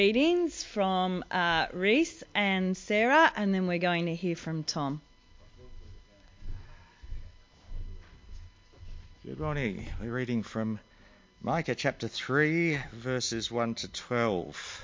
Readings from Reese and Sarah, and then we're going to hear from Tom. Good morning. We're reading from Micah chapter 3, verses 1 to 12.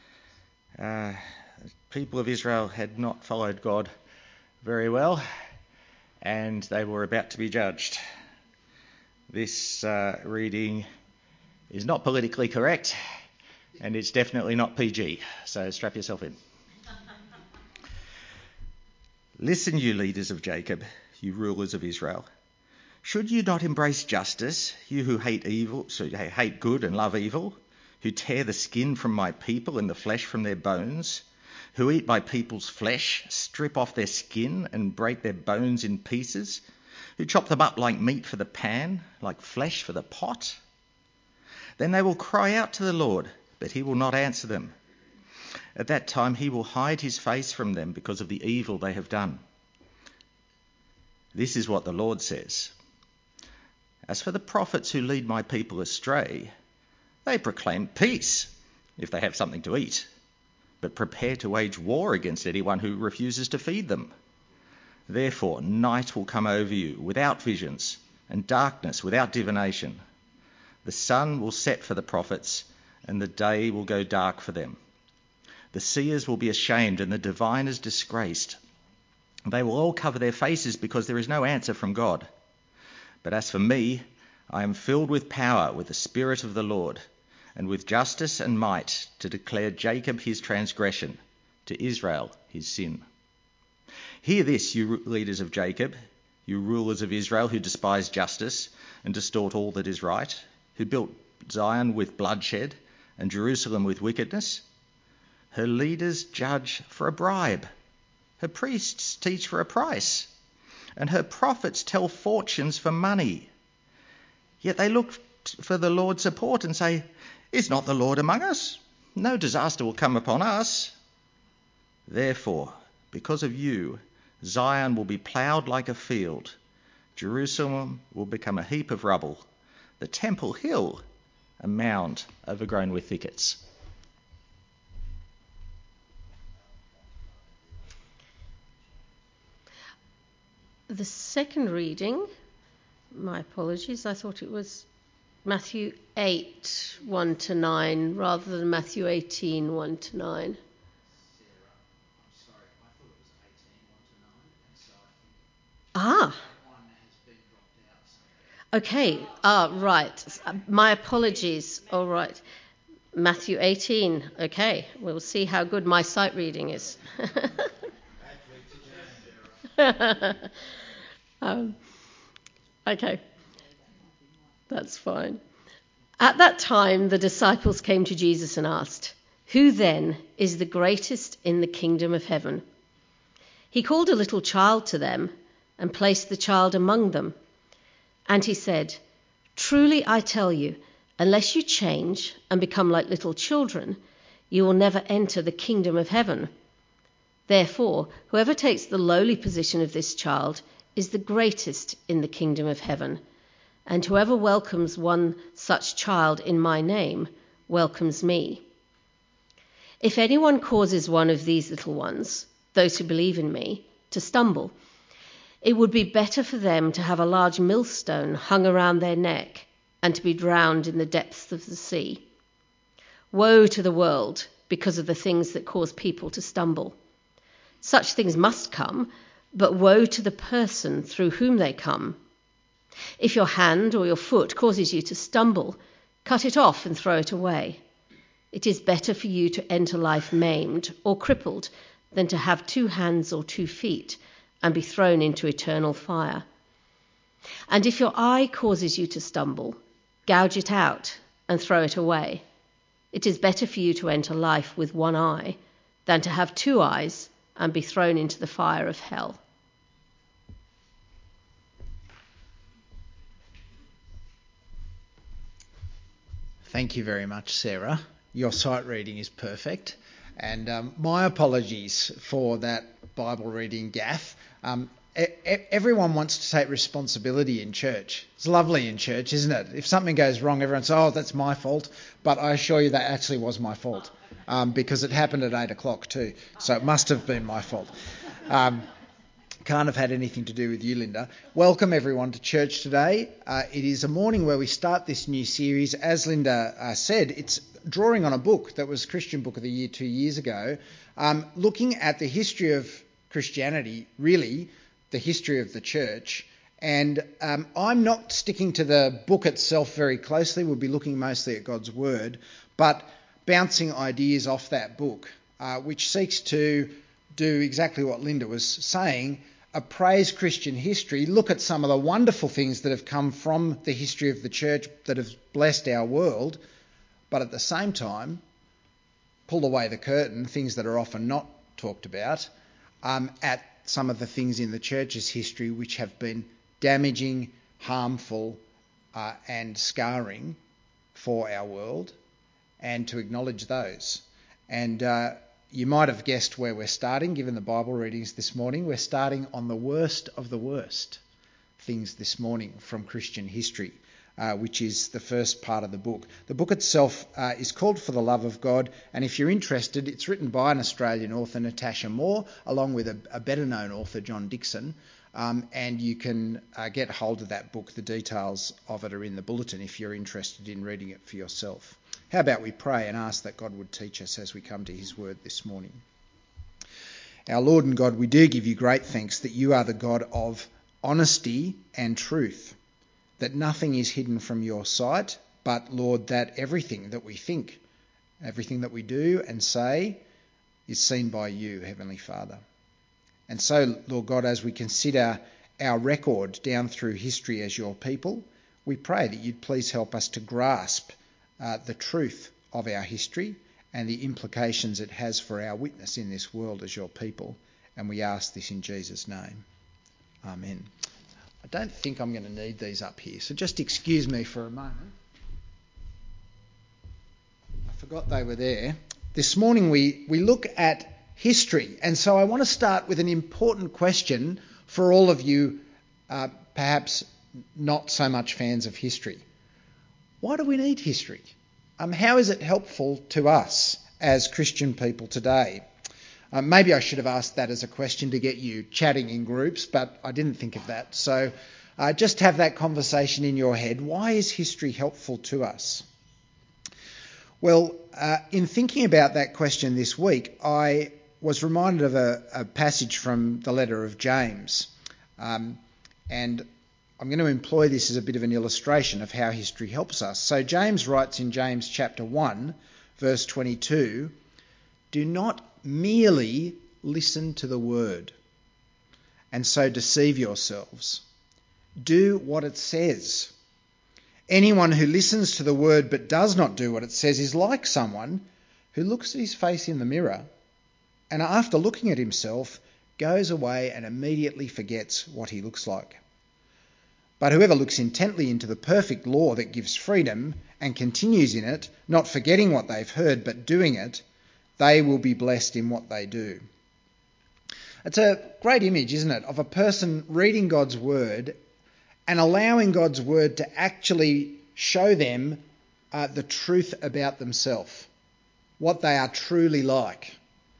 People of Israel had not followed God very well, and they were about to be judged. This reading is not politically correct, and it's definitely not PG, so strap yourself in. Listen, you leaders of Jacob, you rulers of Israel. Should you not embrace justice, you who hate good and love evil, who tear the skin from my people and the flesh from their bones, who eat my people's flesh, strip off their skin and break their bones in pieces, who chop them up like meat for the pan, like flesh for the pot? Then they will cry out to the Lord, but he will not answer them. At that time he will hide his face from them because of the evil they have done. This is what the Lord says. As for the prophets who lead my people astray, they proclaim peace if they have something to eat, but prepare to wage war against anyone who refuses to feed them. Therefore, night will come over you without visions, and darkness without divination. The sun will set for the prophets, and the day will go dark for them. The seers will be ashamed, and the diviners disgraced. They will all cover their faces because there is no answer from God. But as for me, I am filled with power, with the Spirit of the Lord, and with justice and might, to declare Jacob his transgression, to Israel his sin. Hear this, you leaders of Jacob, you rulers of Israel who despise justice and distort all that is right, who built Zion with bloodshed and Jerusalem with wickedness. Her leaders judge for a bribe, her priests teach for a price, and her prophets tell fortunes for money. Yet they look for the Lord's support and say, "Is not the Lord among us? No disaster will come upon us." Therefore, because of you, Zion will be ploughed like a field. Jerusalem will become a heap of rubble. The Temple Hill, a mound overgrown with thickets. The second reading, my apologies, I thought it was Matthew 8, 1 to 9, rather than Matthew 18, 1 to 9. Okay. Right. My apologies. All right. Matthew 18. Okay. We'll see how good my sight reading is. Okay. That's fine. At that time, the disciples came to Jesus and asked, "Who then is the greatest in the kingdom of heaven?" He called a little child to them and placed the child among them. And he said, "Truly I tell you, unless you change and become like little children, you will never enter the kingdom of heaven. Therefore, whoever takes the lowly position of this child is the greatest in the kingdom of heaven. And whoever welcomes one such child in my name welcomes me. If anyone causes one of these little ones, those who believe in me, to stumble, it would be better for them to have a large millstone hung around their neck and to be drowned in the depths of the sea. Woe to the world because of the things that cause people to stumble. Such things must come, but woe to the person through whom they come. If your hand or your foot causes you to stumble, cut it off and throw it away. It is better for you to enter life maimed or crippled than to have 2 hands or 2 feet and be thrown into eternal fire. And if your eye causes you to stumble, gouge it out and throw it away. It is better for you to enter life with 1 eye than to have 2 eyes and be thrown into the fire of hell. Thank you very much, Sarah. Your sight reading is perfect. And my apologies for that Bible reading gaffe. Everyone wants to take responsibility in church. It's lovely in church, isn't it? If something goes wrong, everyone says, "Oh, that's my fault." But I assure you that actually was my fault. because it happened at 8 o'clock too. So it must have been my fault. Can't have had anything to do with you, Linda. Welcome everyone to church today. It is a morning where we start this new series. As Linda said, it's drawing on a book that was Christian Book of the Year 2 years ago, looking at the history of Christianity, really the history of the church. And I'm not sticking to the book itself very closely. We'll be looking mostly at God's Word, but bouncing ideas off that book, which seeks to do exactly what Linda was saying, appraise Christian history, look at some of the wonderful things that have come from the history of the church that have blessed our world, but at the same time, pull away the curtain, things that are often not talked about, at some of the things in the church's history which have been damaging, harmful, and scarring for our world, and to acknowledge those. And you might have guessed where we're starting, given the Bible readings this morning. We're starting on the worst of the worst things this morning from Christian history, which is the first part of the book. The book itself is called For the Love of God, and if you're interested, it's written by an Australian author, Natasha Moore, along with a better-known author, John Dixon, and you can get hold of that book. The details of it are in the bulletin if you're interested in reading it for yourself. How about we pray and ask that God would teach us as we come to his word this morning. Our Lord and God, we do give you great thanks that you are the God of honesty and truth, that nothing is hidden from your sight, but, Lord, that everything that we think, everything that we do and say is seen by you, Heavenly Father. And so, Lord God, as we consider our record down through history as your people, we pray that you'd please help us to grasp the truth of our history and the implications it has for our witness in this world as your people. And we ask this in Jesus' name. Amen. I don't think I'm going to need these up here, so just excuse me for a moment. I forgot they were there. This morning we look at history, and so I want to start with an important question for all of you, perhaps not so much fans of history. Why do we need history? How is it helpful to us as Christian people today? Maybe I should have asked that as a question to get you chatting in groups, but I didn't think of that. So just have that conversation in your head. Why is history helpful to us? Well, in thinking about that question this week, I was reminded of a passage from the letter of James. And I'm going to employ this as a bit of an illustration of how history helps us. So James writes in James chapter 1, verse 22, "Do not merely listen to the word and so deceive yourselves. Do what it says. Anyone who listens to the word but does not do what it says is like someone who looks at his face in the mirror and after looking at himself goes away and immediately forgets what he looks like. But whoever looks intently into the perfect law that gives freedom and continues in it, not forgetting what they've heard but doing it, they will be blessed in what they do." It's a great image, isn't it, of a person reading God's word and allowing God's word to actually show them the truth about themselves, what they are truly like.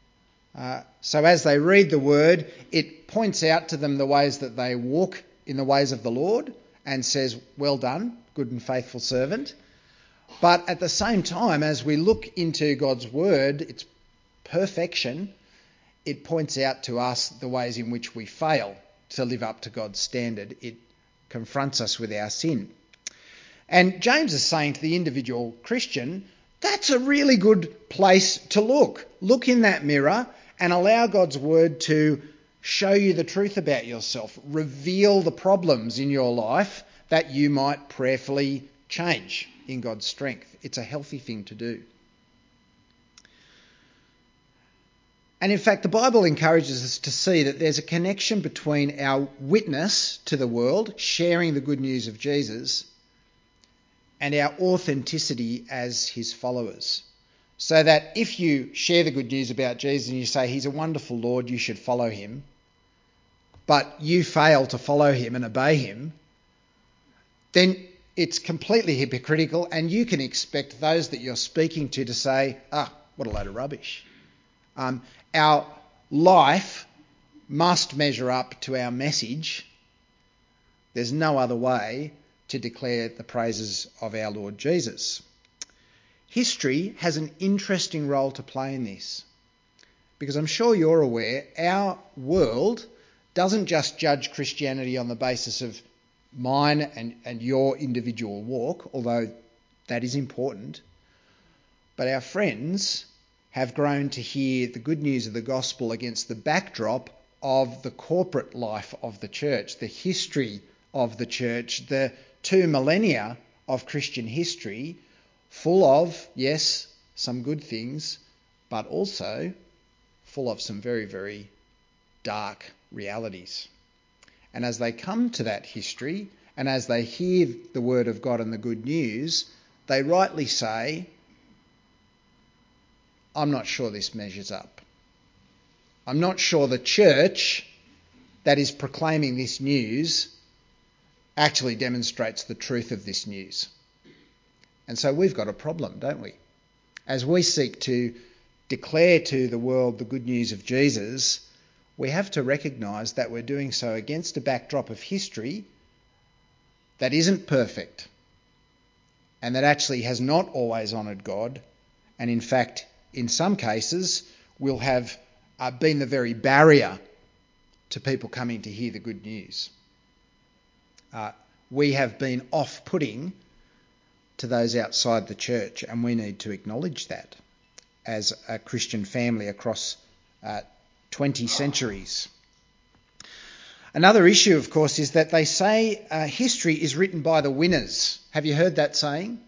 So as they read the word, it points out to them the ways that they walk in the ways of the Lord and says, "Well done, good and faithful servant." But at the same time, as we look into God's word, its perfection, it points out to us the ways in which we fail to live up to God's standard. It confronts us with our sin. And James is saying to the individual Christian, that's a really good place to look. Look in that mirror and allow God's word to show you the truth about yourself, reveal the problems in your life that you might prayerfully change in God's strength. It's a healthy thing to do. And in fact, the Bible encourages us to see that there's a connection between our witness to the world, sharing the good news of Jesus, and our authenticity as his followers. So that if you share the good news about Jesus and you say he's a wonderful Lord, you should follow him, but you fail to follow him and obey him, then it's completely hypocritical, and you can expect those that you're speaking to say, What a load of rubbish. Our life must measure up to our message. There's no other way to declare the praises of our Lord Jesus. History has an interesting role to play in this, because I'm sure you're aware our world doesn't just judge Christianity on the basis of mine and your individual walk, although that is important, but our friends have grown to hear the good news of the gospel against the backdrop of the corporate life of the church, the history of the church, the 2 millennia of Christian history, full of, yes, some good things, but also full of some very, very dark realities. And as they come to that history, and as they hear the word of God and the good news, they rightly say, I'm not sure this measures up. I'm not sure the church that is proclaiming this news actually demonstrates the truth of this news. And so we've got a problem, don't we? As we seek to declare to the world the good news of Jesus, we have to recognise that we're doing so against a backdrop of history that isn't perfect and that actually has not always honoured God, and in fact, in some cases, will have been the very barrier to people coming to hear the good news. We have been off-putting to those outside the church, and we need to acknowledge that as a Christian family across 20 centuries. Another issue, of course, is that they say history is written by the winners. Have you heard that saying?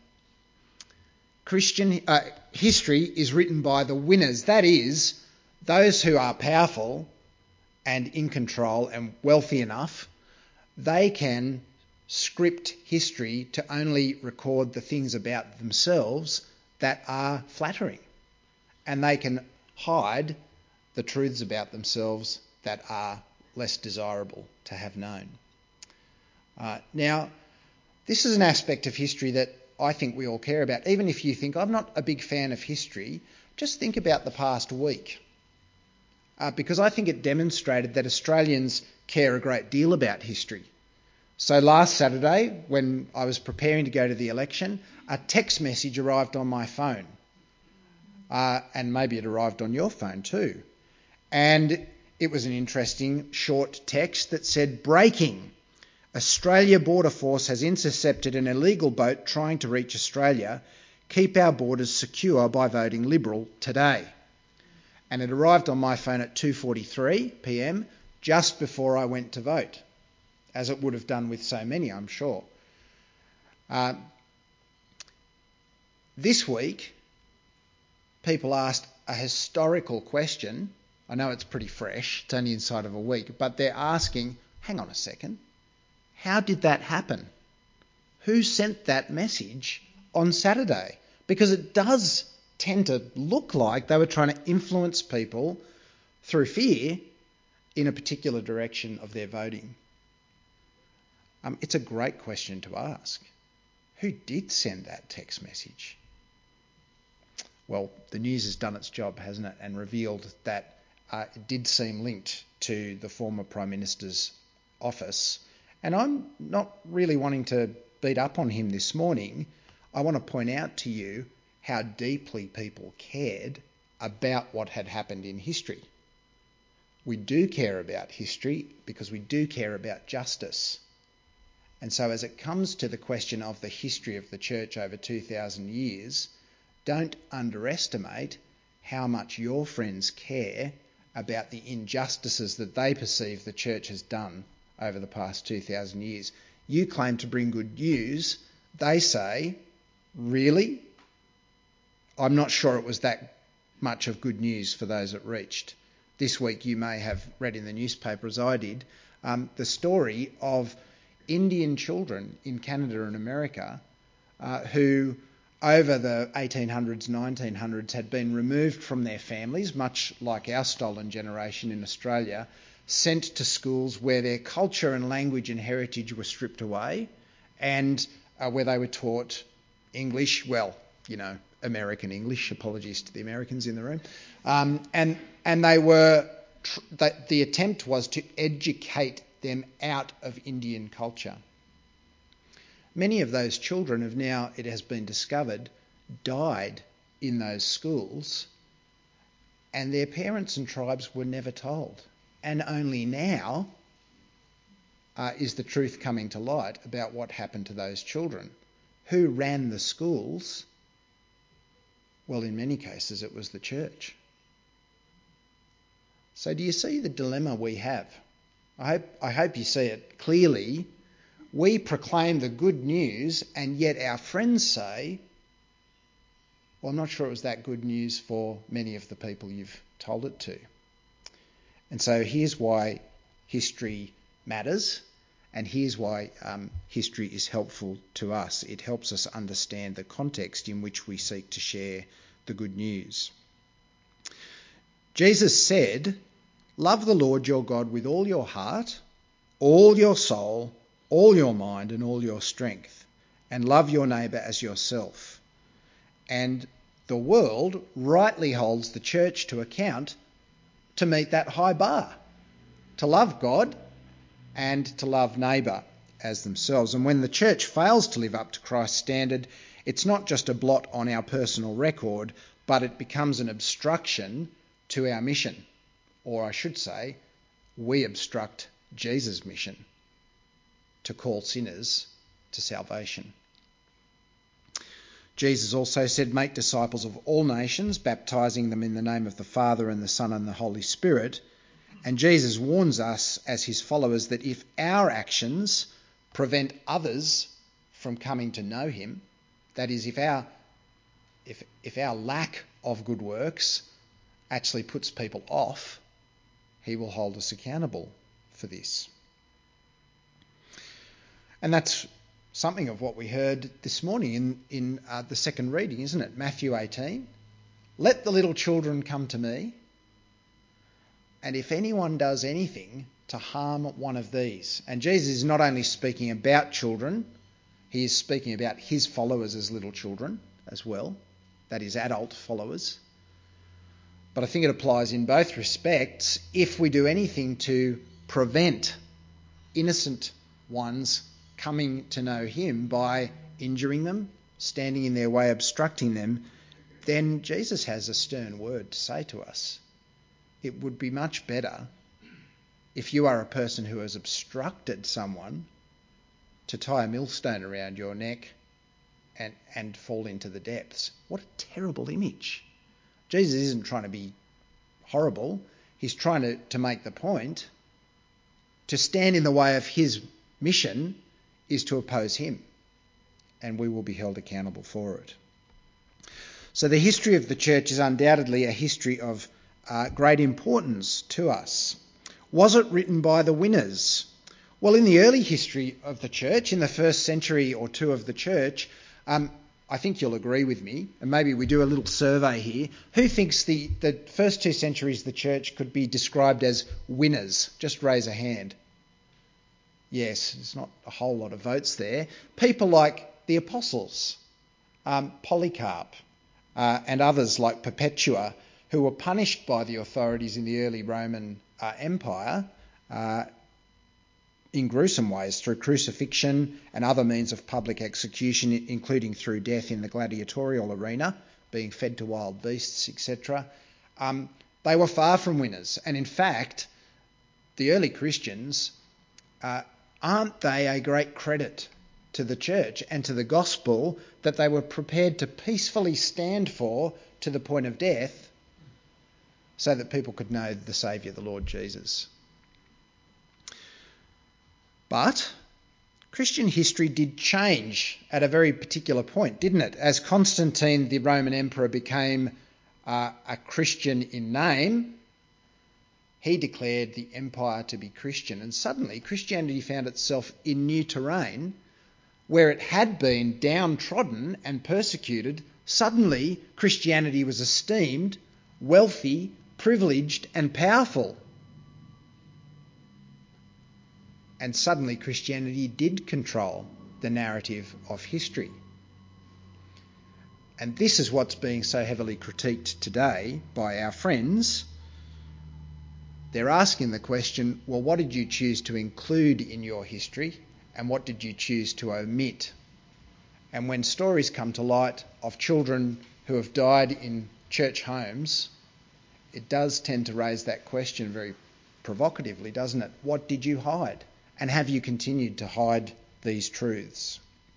History is written by the winners. That is, those who are powerful and in control and wealthy enough, they can script history to only record the things about themselves that are flattering. And they can hide the truths about themselves that are less desirable to have known. Now, this is an aspect of history that I think we all care about. Even if you think, I'm not a big fan of history, just think about the past week. Because I think it demonstrated that Australians care a great deal about history. So last Saturday, when I was preparing to go to the election, a text message arrived on my phone. And maybe it arrived on your phone too. And it was an interesting short text that said, "Breaking. Australia Border Force has intercepted an illegal boat trying to reach Australia. Keep our borders secure by voting Liberal today." And it arrived on my phone at 2:43 p.m, just before I went to vote, as it would have done with so many, I'm sure. This week, people asked a historical question. I know it's pretty fresh, it's only inside of a week, but they're asking, hang on a second, how did that happen? Who sent that message on Saturday? Because it does tend to look like they were trying to influence people through fear in a particular direction of their voting. It's a great question to ask. Who did send that text message? Well, the news has done its job, hasn't it, and revealed that it did seem linked to the former Prime Minister's office. And I'm not really wanting to beat up on him this morning. I want to point out to you how deeply people cared about what had happened in history. We do care about history because we do care about justice. And so as it comes to the question of the history of the church over 2,000 years, don't underestimate how much your friends care about the injustices that they perceive the church has done over the past 2,000 years. You claim to bring good news. They say, really? I'm not sure it was that much of good news for those it reached. This week you may have read in the newspaper, as I did, the story of Indian children in Canada and America who over the 1800s, 1900s had been removed from their families, much like our stolen generation in Australia, sent to schools where their culture and language and heritage were stripped away and where they were taught English, well, American English. Apologies to the Americans in the room. And they were the attempt was to educate them out of Indian culture. Many of those children have now, it has been discovered, died in those schools, and their parents and tribes were never told. And only now is the truth coming to light about what happened to those children. Who ran the schools? Well, in many cases, it was the church. So do you see the dilemma we have? I hope you see it clearly. We proclaim the good news, and yet our friends say, well, I'm not sure it was that good news for many of the people you've told it to. And so here's why history matters, and here's why history is helpful to us. It helps us understand the context in which we seek to share the good news. Jesus said, "Love the Lord your God with all your heart, all your soul, all your mind and all your strength, and love your neighbour as yourself." And the world rightly holds the church to account to meet that high bar, to love God and to love neighbour as themselves. And when the church fails to live up to Christ's standard, it's not just a blot on our personal record, but it becomes an obstruction to our mission. Or I should say, we obstruct Jesus' mission to call sinners to salvation. Jesus also said, "Make disciples of all nations, baptising them in the name of the Father and the Son and the Holy Spirit." And Jesus warns us as his followers that if our actions prevent others from coming to know him, that is, if our lack of good works actually puts people off, he will hold us accountable for this. And that's something of what we heard this morning in the second reading, isn't it? Matthew 18. "Let the little children come to me, and if anyone does anything to harm one of these." And Jesus is not only speaking about children, he is speaking about his followers as little children as well, that is, adult followers. But I think it applies in both respects. If we do anything to prevent innocent ones coming to know him by injuring them, standing in their way, obstructing them, then Jesus has a stern word to say to us. It would be much better if you are a person who has obstructed someone to tie a millstone around your neck and fall into the depths. What a terrible image. Jesus isn't trying to be horrible. He's trying to make the point. To stand in the way of his mission is to oppose him, and we will be held accountable for it. So the history of the church is undoubtedly a history of great importance to us. Was it written by the winners? Well, in the early history of the church, in the first century or two of the church, I think you'll agree with me, and maybe we do a little survey here. Who thinks the first 2 centuries of the church could be described as winners? Just raise a hand. Yes, there's not a whole lot of votes there. People like the apostles, Polycarp, and others like Perpetua, who were punished by the authorities in the early Roman Empire in gruesome ways through crucifixion and other means of public execution, including through death in the gladiatorial arena, being fed to wild beasts, etc. They were far from winners. And in fact, the early Christians, aren't they a great credit to the church and to the gospel that they were prepared to peacefully stand for to the point of death so that people could know the Saviour, the Lord Jesus? But Christian history did change at a very particular point, didn't it? As Constantine, the Roman emperor, became a Christian in name, he declared the empire to be Christian. And suddenly Christianity found itself in new terrain where it had been downtrodden and persecuted. Suddenly Christianity was esteemed, wealthy, privileged and powerful. And suddenly Christianity did control the narrative of history. and this is what's being so heavily critiqued today by our friends, they're asking the question, well, what did you choose to include in your history and what did you choose to omit? And when stories come to light of children who have died in church homes, it does tend to raise that question very provocatively, doesn't it? What did you hide? And have you continued to hide these truths?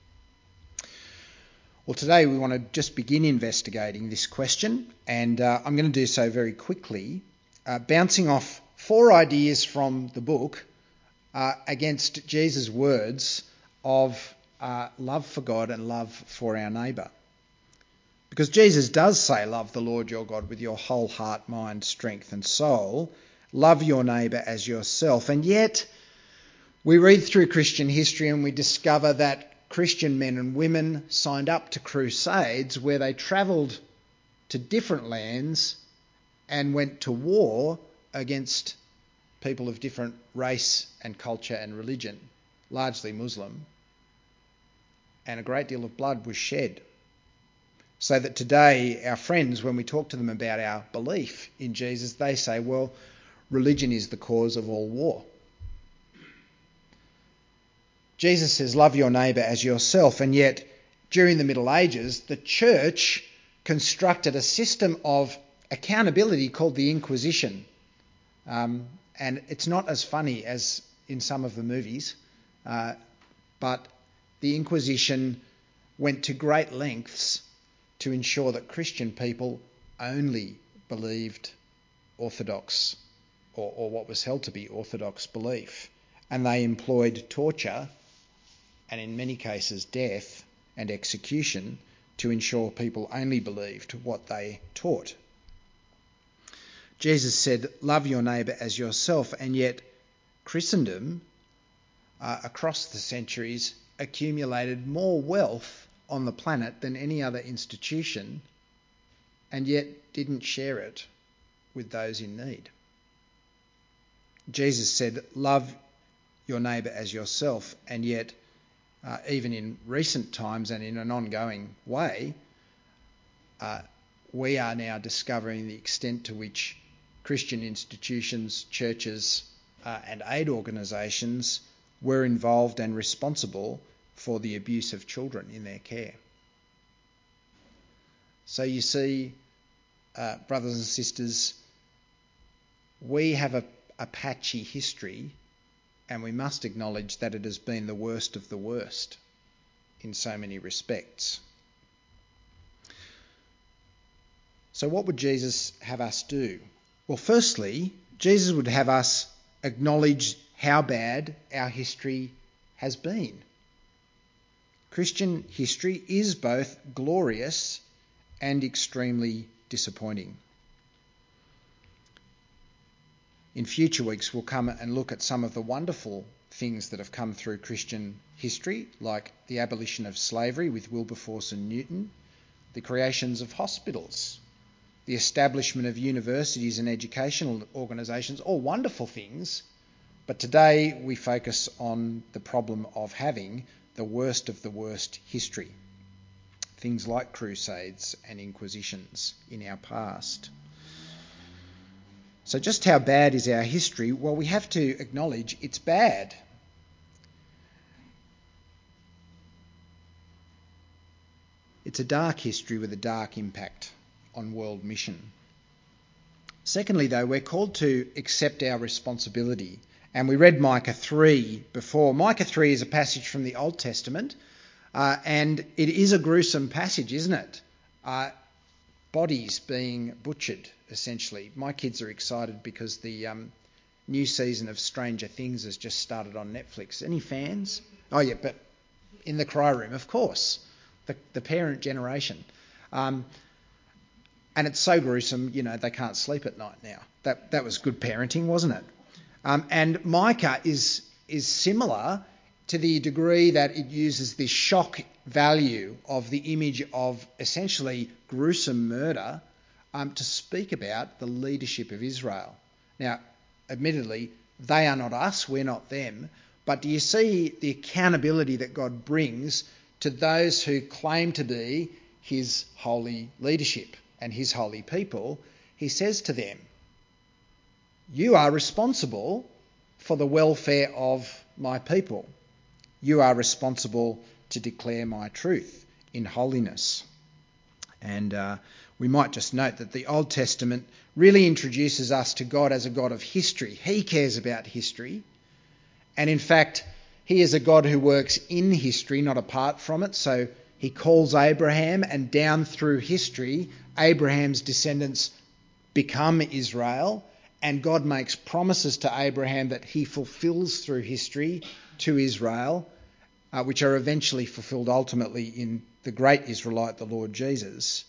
Well, today we want to just begin investigating this question, and I'm going to do so very quickly, bouncing off 4 ideas from the book against Jesus' words of love for God and love for our neighbour. Because Jesus does say, love the Lord your God with your whole heart, mind, strength and soul. Love your neighbour as yourself. And yet we read through Christian history and we discover that Christian men and women signed up to crusades where they travelled to different lands and went to war against people of different race and culture and religion, largely Muslim. And a great deal of blood was shed. So that today our friends, when we talk to them about our belief in Jesus, they say, well, religion is the cause of all war. Jesus says, love your neighbour as yourself, and yet during the Middle Ages, the church constructed a system of accountability called the Inquisition. And it's not as funny as in some of the movies, but the Inquisition went to great lengths to ensure that Christian people only believed orthodox or what was held to be orthodox belief. And they employed torture and in many cases death and execution to ensure people only believed what they taught. Jesus said, love your neighbour as yourself, and yet Christendom across the centuries accumulated more wealth on the planet than any other institution and yet didn't share it with those in need. Jesus said, love your neighbour as yourself, and yet even in recent times and in an ongoing way, we are now discovering the extent to which Christian institutions, churches and aid organisations were involved and responsible for the abuse of children in their care. So you see, brothers and sisters, we have a patchy history, and we must acknowledge that it has been the worst of the worst in so many respects. So what would Jesus have us do? Well, firstly, Jesus would have us acknowledge how bad our history has been. Christian history is both glorious and extremely disappointing. In future weeks, we'll come and look at some of the wonderful things that have come through Christian history, like the abolition of slavery with Wilberforce and Newton, the creations of hospitals, the establishment of universities and educational organisations, all wonderful things. But today we focus on the problem of having the worst of the worst history, things like crusades and inquisitions in our past. So just how bad is our history? Well, we have to acknowledge it's bad. It's a dark history with a dark impact on world mission. Secondly, though, we're called to accept our responsibility. And we read Micah 3 before. Micah 3 is a passage from the Old Testament, and it is a gruesome passage, isn't it? Bodies being butchered, essentially. My kids are excited because the new season of Stranger Things has just started on Netflix. Any fans? Oh, yeah, but in the cry room, of course. The parent generation. And it's so gruesome, they can't sleep at night now. That was good parenting, wasn't it? And Micah is similar to the degree that it uses this shock value of the image of essentially gruesome murder to speak about the leadership of Israel. Now, admittedly, they are not us, we're not them, but do you see the accountability that God brings to those who claim to be his holy leadership and his holy people, he says to them, you are responsible for the welfare of my people. You are responsible to declare my truth in holiness. And we might just note that the Old Testament really introduces us to God as a God of history. He cares about history. And in fact, he is a God who works in history, not apart from it. So he calls Abraham, and down through history, Abraham's descendants become Israel. And God makes promises to Abraham that he fulfills through history to Israel, which are eventually fulfilled ultimately in the great Israelite, the Lord Jesus.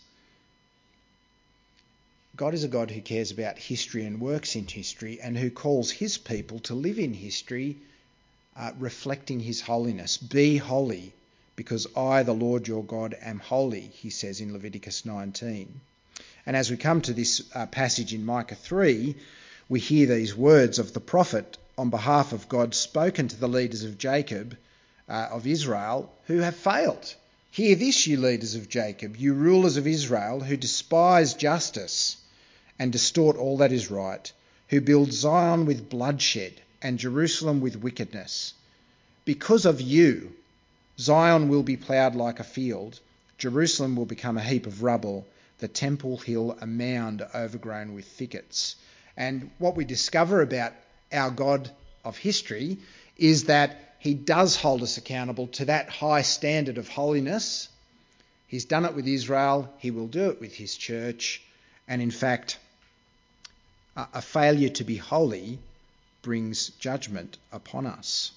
God is a God who cares about history and works in history, and who calls his people to live in history, reflecting his holiness. Be holy, because I, the Lord your God, am holy, he says in Leviticus 19. And as we come to this passage in Micah 3, we hear these words of the prophet on behalf of God spoken to the leaders of Jacob, of Israel, who have failed. Hear this, you leaders of Jacob, you rulers of Israel, who despise justice and distort all that is right, who build Zion with bloodshed and Jerusalem with wickedness. Because of you, Zion will be ploughed like a field, Jerusalem will become a heap of rubble, the Temple Hill a mound overgrown with thickets. And what we discover about our God of history is that he does hold us accountable to that high standard of holiness. He's done it with Israel, he will do it with his church, and in fact, a failure to be holy brings judgment upon us.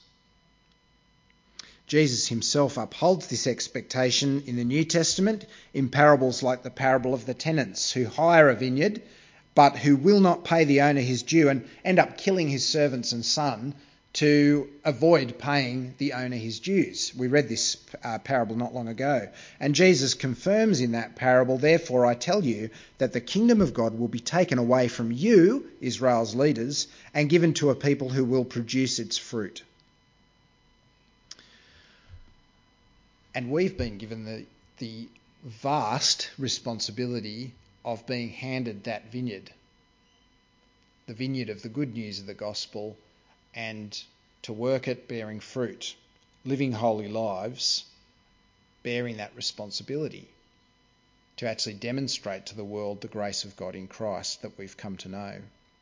Jesus himself upholds this expectation in the New Testament in parables like the parable of the tenants who hire a vineyard but who will not pay the owner his due and end up killing his servants and son to avoid paying the owner his dues. We read this parable not long ago. And Jesus confirms in that parable, therefore I tell you that the kingdom of God will be taken away from you, Israel's leaders, and given to a people who will produce its fruit. And we've been given the vast responsibility of being handed that vineyard, the vineyard of the good news of the gospel, and to work it bearing fruit, living holy lives, bearing that responsibility to actually demonstrate to the world the grace of God in Christ that we've come to know.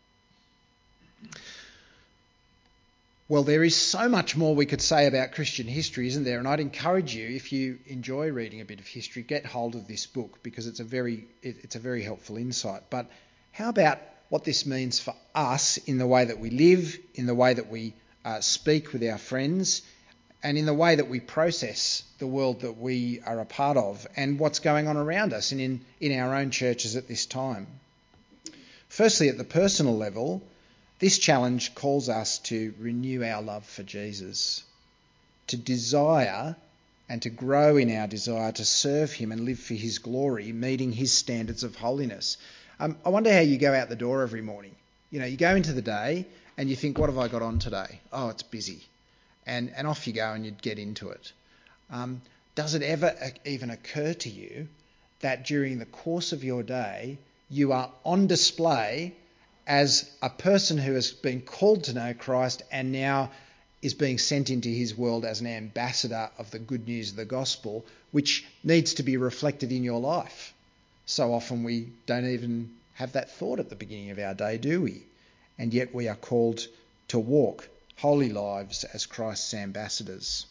Well, there is so much more we could say about Christian history, isn't there? And I'd encourage you, if you enjoy reading a bit of history, get hold of this book, because it's a very helpful insight. But how about what this means for us in the way that we live, in the way that we speak with our friends, and in the way that we process the world that we are a part of, and what's going on around us and in our own churches at this time? Firstly, at the personal level, this challenge calls us to renew our love for Jesus, to desire and to grow in our desire to serve him and live for his glory, meeting his standards of holiness. I wonder how you go out the door every morning. You know, you go into the day and you think, what have I got on today? Oh, it's busy. And off you go and you'd get into it. Does it ever even occur to you that during the course of your day, you are on display as a person who has been called to know Christ and now is being sent into his world as an ambassador of the good news of the gospel, which needs to be reflected in your life? So often we don't even have that thought at the beginning of our day, do we? And yet we are called to walk holy lives as Christ's ambassadors.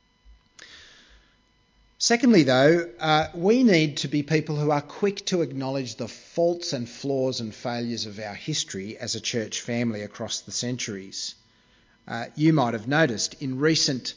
Secondly, though, we need to be people who are quick to acknowledge the faults and flaws and failures of our history as a church family across the centuries. You might have noticed in recent,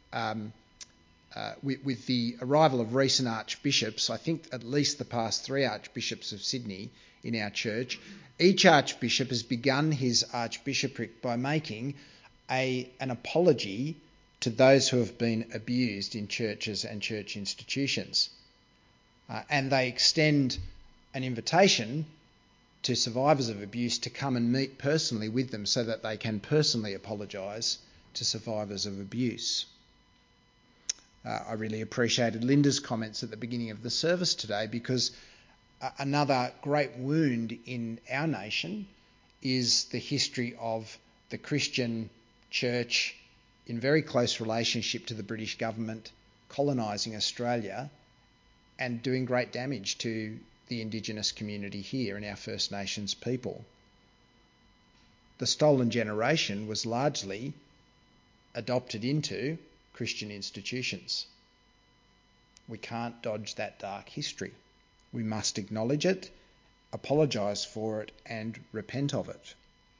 with the arrival of recent archbishops, I think at least the past 3 archbishops of Sydney in our church, each archbishop has begun his archbishopric by making an apology to those who have been abused in churches and church institutions. And they extend an invitation to survivors of abuse to come and meet personally with them so that they can personally apologise to survivors of abuse. I really appreciated Linda's comments at the beginning of the service today, because another great wound in our nation is the history of the Christian church in very close relationship to the British government colonising Australia and doing great damage to the Indigenous community here and our First Nations people. The stolen generation was largely adopted into Christian institutions. We can't dodge that dark history. We must acknowledge it, apologise for it, and repent of it.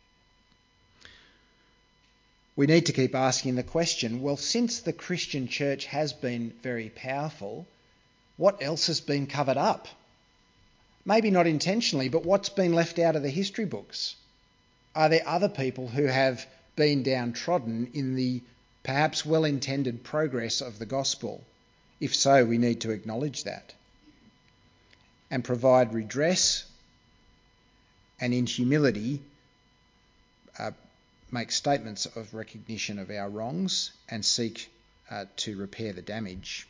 We need to keep asking the question, well, since the Christian church has been very powerful, what else has been covered up? Maybe not intentionally, but what's been left out of the history books? Are there other people who have been downtrodden in the perhaps well-intended progress of the gospel? If so, we need to acknowledge that and provide redress, and in humility make statements of recognition of our wrongs and seek to repair the damage.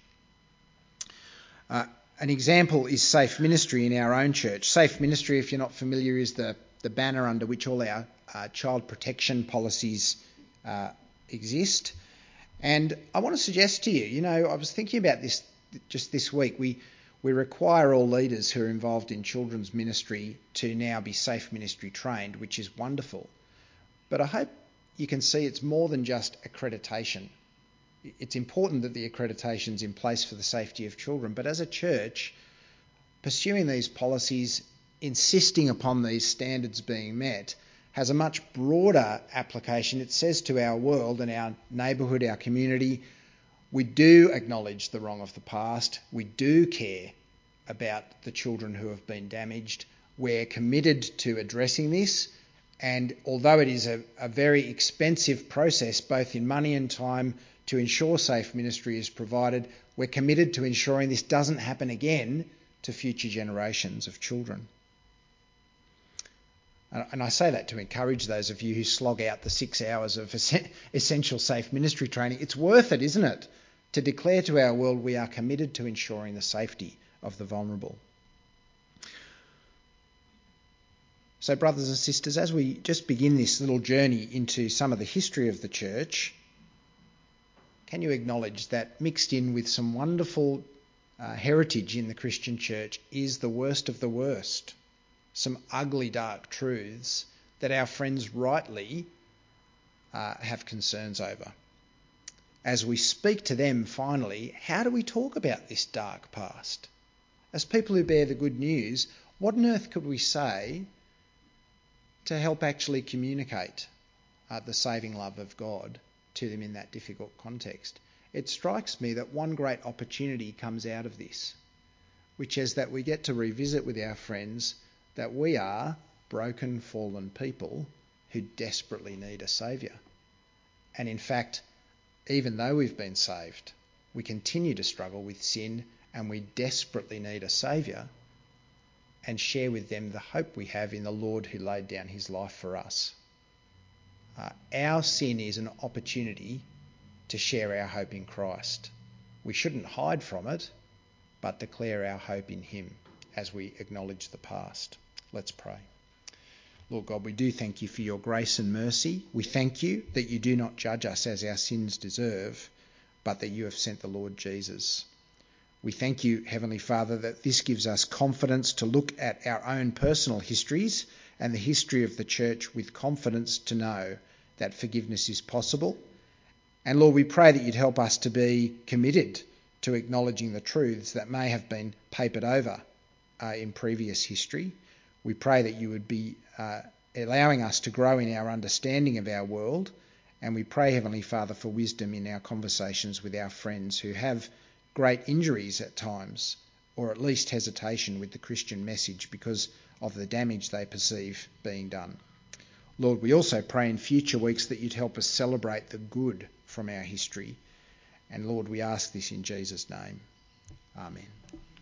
An example is Safe Ministry in our own church. Safe Ministry, if you're not familiar, is the banner under which all our child protection policies exist. And I want to suggest to you, I was thinking about this just this week. We require all leaders who are involved in children's ministry to now be Safe Ministry trained, which is wonderful. But I hope you can see it's more than just accreditation. It's important that the accreditation's in place for the safety of children, but as a church, pursuing these policies, insisting upon these standards being met, has a much broader application. It says to our world and our neighbourhood, our community, we do acknowledge the wrong of the past. We do care about the children who have been damaged. We're committed to addressing this. And although it is a very expensive process, both in money and time, to ensure Safe Ministry is provided, we're committed to ensuring this doesn't happen again to future generations of children. And I say that to encourage those of you who slog out the 6 hours of essential Safe Ministry training. It's worth it, isn't it, to declare to our world we are committed to ensuring the safety of the vulnerable. So, brothers and sisters, as we just begin this little journey into some of the history of the church, can you acknowledge that mixed in with some wonderful heritage in the Christian church is the worst of the worst? Some ugly, dark truths that our friends rightly have concerns over. As we speak to them finally, how do we talk about this dark past? As people who bear the good news, what on earth could we say to help actually communicate the saving love of God to them in that difficult context? It strikes me that one great opportunity comes out of this, which is that we get to revisit with our friends that we are broken, fallen people who desperately need a saviour. And in fact, even though we've been saved, we continue to struggle with sin and we desperately need a saviour, and share with them the hope we have in the Lord who laid down his life for us. Our sin is an opportunity to share our hope in Christ. We shouldn't hide from it, but declare our hope in him as we acknowledge the past. Let's pray. Lord God, we do thank you for your grace and mercy. We thank you that you do not judge us as our sins deserve, but that you have sent the Lord Jesus. We thank you, Heavenly Father, that this gives us confidence to look at our own personal histories and the history of the church with confidence to know that forgiveness is possible. And Lord, we pray that you'd help us to be committed to acknowledging the truths that may have been papered over in previous history. We pray that you would be allowing us to grow in our understanding of our world. And we pray, Heavenly Father, for wisdom in our conversations with our friends who have great injuries at times, or at least hesitation with the Christian message because of the damage they perceive being done. Lord, we also pray in future weeks that you'd help us celebrate the good from our history. And Lord, we ask this in Jesus' name. Amen.